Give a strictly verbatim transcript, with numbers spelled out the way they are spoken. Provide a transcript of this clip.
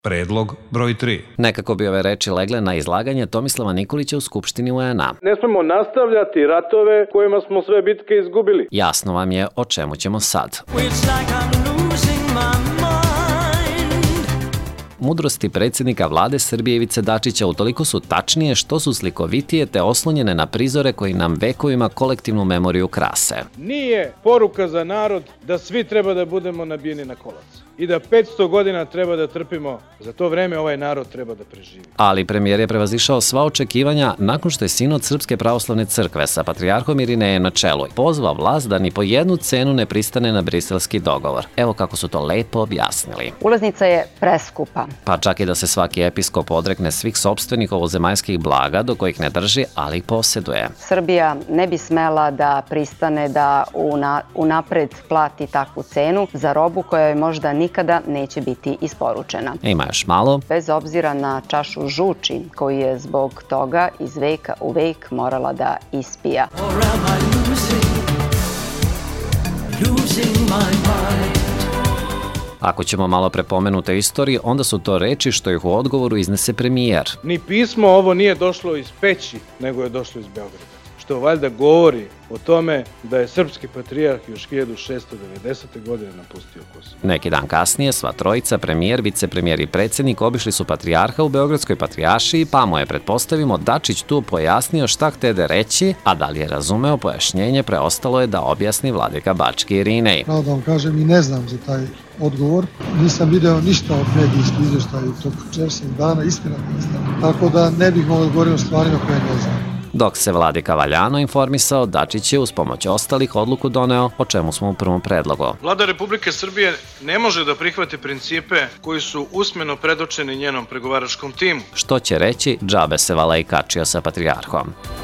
Predlog broj tri. Nekako bi ove reči legle na izlaganje Tomislava Nikolića u Skupštini U N A. Ne smemo nastavljati ratove kojima smo sve bitke izgubili. Jasno vam je o čemu ćemo sad. Mudrosti predsjednika vlade Srbije Ivice Dačića utoliko su tačnije što su slikovitije te oslonjene na prizore koji nam vekovima kolektivnu memoriju krase. Nije poruka za narod da svi treba da budemo nabijeni na kolac i da petsto godina treba da trpimo. Za to vreme ovaj narod treba da preživi. Ali premijer je prevazišao sva očekivanja nakon što je sinod Srpske pravoslavne crkve sa patrijarhom Irinejem na čelu pozvao vlast da ni po jednu cenu ne pristane na briselski dogovor. Evo kako su to lepo objasnili. Ulaznica je preskupa. Pa čak i da se svaki episkop odrekne svih sopstvenih ovozemaljskih blaga do kojih ne drži, ali ih posjeduje. Srbija ne bi smela da pristane da unapred plati takvu cenu za robu koja joj možda nikada neće biti isporučena. Ima još malo. Bez obzira na čašu žuči koju je zbog toga iz veka u vek morala da ispija. Ako ćemo malo prepomenute istorije, onda su to reči što ih u odgovoru iznese premijer. Ni pismo ovo nije došlo iz Peći, nego je došlo iz Beograda. Što valjda govori o tome da je srpski patrijarh još hiljadu šeststo devedesete. godine napustio Kosovo. Neki dan kasnije sva trojica, premijer, vicepremijer i predsjednik, obišli su patrijarha u Beogradskoj patrijaršiji, pa mu je, pretpostavimo, Dačić tu pojasnio šta htede reći, a da li je razumeo pojašnjenje, preostalo je da objasni vladika Bački Irinej. Pravo da vam kažem, i ne znam za taj odgovor. Nisam video ništa od medijskih izveštaja u toku četvrtog dana, istina ne znam. Tako da ne bih mogao govoriti o stvarima koje ne znam. Dok se vladika valjano informisao, Dačić je uz pomoć ostalih odluku doneo, o čemu smo u prvom predlogu. Vlada Republike Srbije ne može da prihvati principe koji su usmeno predočeni njenom pregovaračkom timu. Što će reći, džabe se Valej kačio sa patrijarhom.